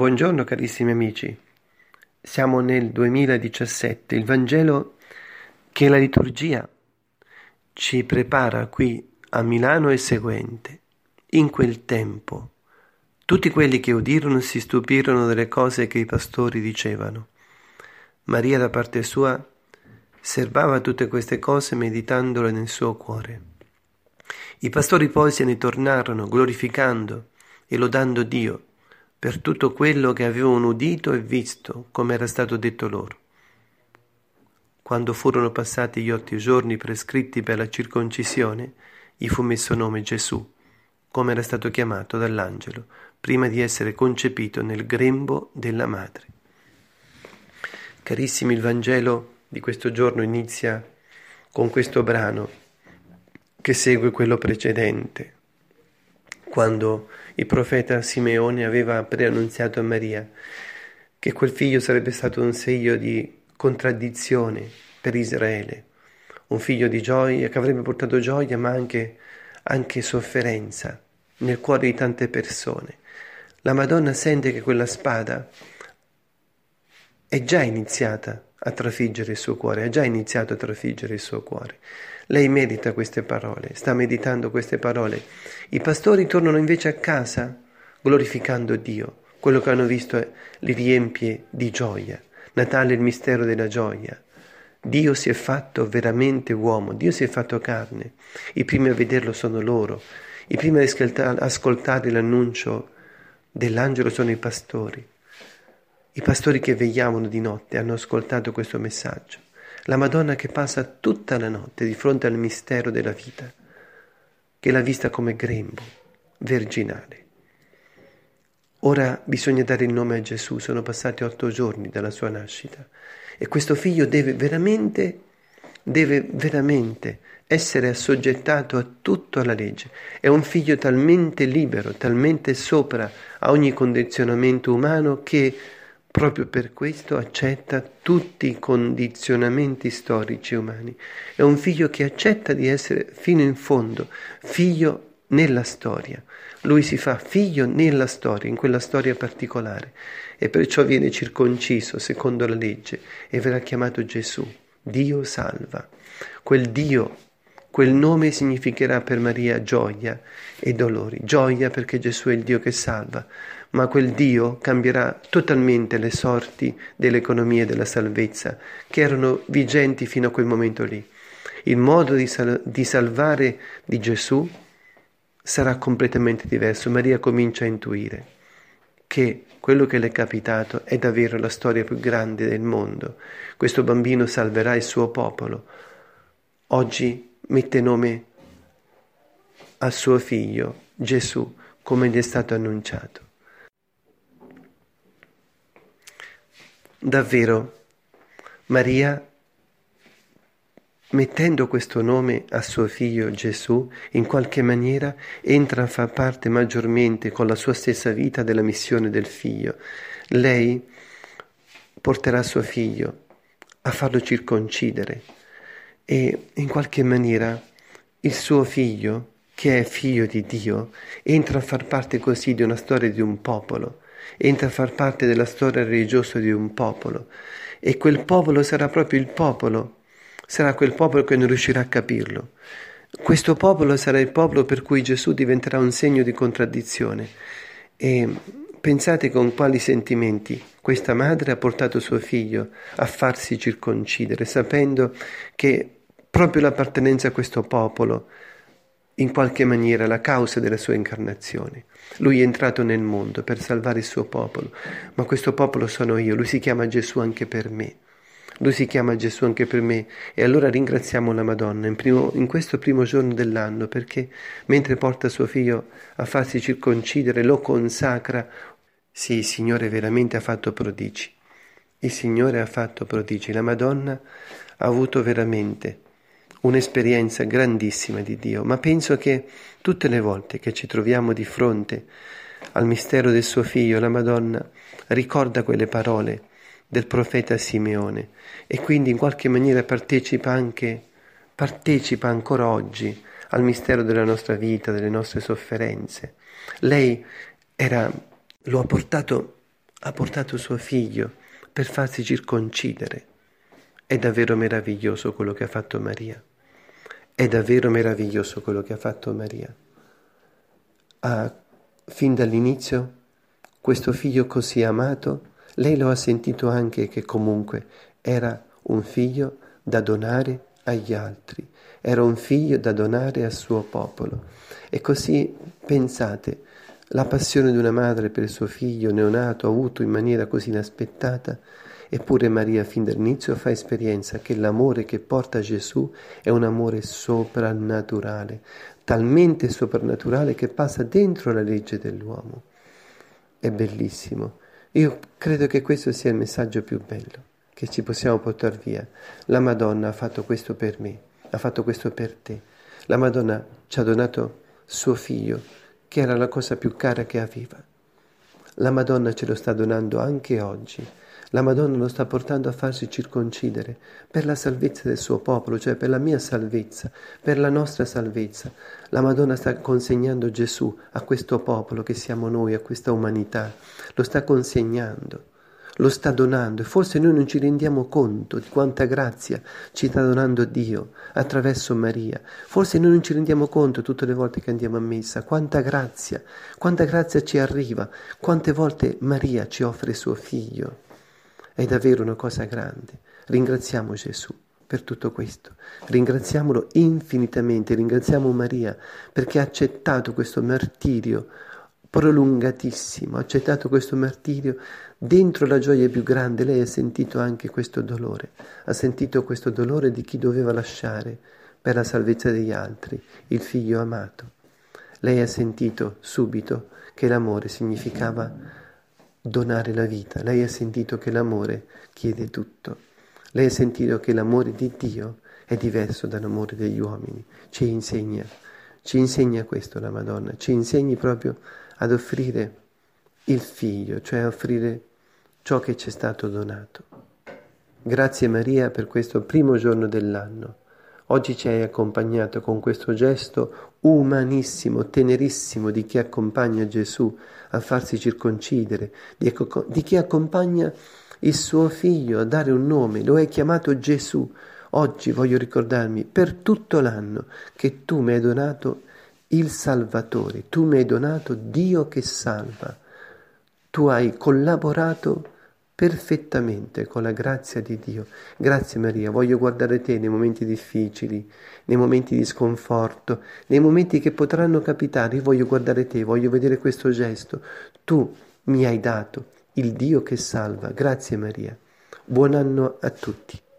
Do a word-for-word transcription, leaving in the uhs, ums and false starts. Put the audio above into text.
Buongiorno carissimi amici, siamo nel duemiladiciassette, il Vangelo che la liturgia ci prepara qui a Milano è il seguente. In quel tempo tutti quelli che udirono si stupirono delle cose che i pastori dicevano. Maria da parte sua serbava tutte queste cose meditandole nel suo cuore. I pastori poi se ne tornarono glorificando e lodando Dio per tutto quello che avevano udito e visto, come era stato detto loro. Quando furono passati gli otto giorni prescritti per la circoncisione, gli fu messo nome Gesù, come era stato chiamato dall'angelo, prima di essere concepito nel grembo della madre. Carissimi, il Vangelo di questo giorno inizia con questo brano che segue quello precedente, quando il profeta Simeone aveva preannunziato a Maria che quel figlio sarebbe stato un segno di contraddizione per Israele, un figlio di gioia che avrebbe portato gioia ma anche, anche sofferenza nel cuore di tante persone. La Madonna sente che quella spada è già iniziata a trafiggere il suo cuore, ha già iniziato a trafiggere il suo cuore. Lei medita queste parole, sta meditando queste parole. I pastori tornano invece a casa glorificando Dio. Quello che hanno visto li riempie di gioia. Natale è il mistero della gioia. Dio si è fatto veramente uomo, Dio si è fatto carne. I primi a vederlo sono loro. I primi ad ascoltare l'annuncio dell'angelo sono i pastori. I pastori che vegliavano di notte hanno ascoltato questo messaggio. La Madonna che passa tutta la notte di fronte al mistero della vita, che l'ha vista come grembo, virginale. Ora bisogna dare il nome a Gesù, sono passati otto giorni dalla sua nascita e questo figlio deve veramente, deve veramente essere assoggettato a tutto alla legge. È un figlio talmente libero, talmente sopra a ogni condizionamento umano che proprio per questo accetta tutti i condizionamenti storici umani. È un figlio che accetta di essere fino in fondo figlio nella storia. Lui si fa figlio nella storia, in quella storia particolare, e perciò viene circonciso secondo la legge e verrà chiamato Gesù, Dio salva. Quel Dio, quel nome significherà per Maria gioia e dolori. Gioia perché Gesù è il Dio che salva, ma quel Dio cambierà totalmente le sorti dell'economia e della salvezza che erano vigenti fino a quel momento lì. Il modo di, sal- di salvare di Gesù sarà completamente diverso. Maria comincia a intuire che quello che le è capitato è davvero la storia più grande del mondo. Questo bambino salverà il suo popolo. Oggi mette nome al suo figlio Gesù, come gli è stato annunciato. Davvero, Maria, mettendo questo nome a suo figlio Gesù, in qualche maniera entra a far parte maggiormente con la sua stessa vita della missione del figlio. Lei porterà suo figlio a farlo circoncidere e in qualche maniera il suo figlio, che è figlio di Dio, entra a far parte così di una storia di un popolo. Entra a far parte della storia religiosa di un popolo e quel popolo sarà proprio il popolo, sarà quel popolo che non riuscirà a capirlo. Questo popolo sarà il popolo per cui Gesù diventerà un segno di contraddizione. E pensate con quali sentimenti questa madre ha portato suo figlio a farsi circoncidere, sapendo che proprio l'appartenenza a questo popolo in qualche maniera la causa della sua incarnazione. Lui è entrato nel mondo per salvare il suo popolo, ma questo popolo sono io, lui si chiama Gesù anche per me. Lui si chiama Gesù anche per me e allora ringraziamo la Madonna in, primo, in questo primo giorno dell'anno perché mentre porta suo figlio a farsi circoncidere lo consacra. Sì, il Signore veramente ha fatto prodigi. Il Signore ha fatto prodigi. La Madonna ha avuto veramente un'esperienza grandissima di Dio, ma penso che tutte le volte che ci troviamo di fronte al mistero del suo figlio, la Madonna ricorda quelle parole del profeta Simeone e quindi in qualche maniera partecipa anche, partecipa ancora oggi al mistero della nostra vita, delle nostre sofferenze. Lei era, lo ha portato ha portato suo figlio per farsi circoncidere. È davvero meraviglioso quello che ha fatto Maria. È davvero meraviglioso quello che ha fatto Maria. Ha, fin dall'inizio, questo figlio così amato, lei lo ha sentito anche che comunque era un figlio da donare agli altri, era un figlio da donare al suo popolo. E così, pensate, la passione di una madre per il suo figlio neonato avuto in maniera così inaspettata, eppure Maria fin dall'inizio fa esperienza che l'amore che porta Gesù è un amore soprannaturale, talmente soprannaturale che passa dentro la legge dell'uomo. È bellissimo. Io credo che questo sia il messaggio più bello che ci possiamo portare via. La Madonna ha fatto questo per me, ha fatto questo per te. La Madonna ci ha donato suo figlio, che era la cosa più cara che aveva. La Madonna ce lo sta donando anche oggi. La Madonna lo sta portando a farsi circoncidere per la salvezza del suo popolo, cioè per la mia salvezza, per la nostra salvezza. La Madonna sta consegnando Gesù a questo popolo che siamo noi, a questa umanità. Lo sta consegnando, lo sta donando, e forse noi non ci rendiamo conto di quanta grazia ci sta donando Dio attraverso Maria. Forse noi non ci rendiamo conto tutte le volte che andiamo a messa, quanta grazia, quanta grazia ci arriva, quante volte Maria ci offre suo figlio. È davvero una cosa grande. Ringraziamo Gesù per tutto questo. Ringraziamolo infinitamente, ringraziamo Maria perché ha accettato questo martirio prolungatissimo, ha accettato questo martirio dentro la gioia più grande. Lei ha sentito anche questo dolore, ha sentito questo dolore di chi doveva lasciare per la salvezza degli altri il figlio amato. Lei ha sentito subito che l'amore significava donare la vita. Lei ha sentito che l'amore chiede tutto. Lei ha sentito che l'amore di Dio è diverso dall'amore degli uomini. Ci insegna, ci insegna questo la Madonna, ci insegni proprio ad offrire il figlio, cioè a offrire ciò che ci è stato donato. Grazie Maria per questo primo giorno dell'anno. Oggi ci hai accompagnato con questo gesto umanissimo, tenerissimo di chi accompagna Gesù a farsi circoncidere, di, di chi accompagna il suo figlio a dare un nome, lo hai chiamato Gesù. Oggi voglio ricordarmi per tutto l'anno che tu mi hai donato il Salvatore, tu mi hai donato Dio che salva, tu hai collaborato perfettamente con la grazia di Dio. Grazie Maria, voglio guardare te nei momenti difficili, nei momenti di sconforto, nei momenti che potranno capitare. Io voglio guardare te, voglio vedere questo gesto. Tu mi hai dato il Dio che salva. Grazie Maria. Buon anno a tutti.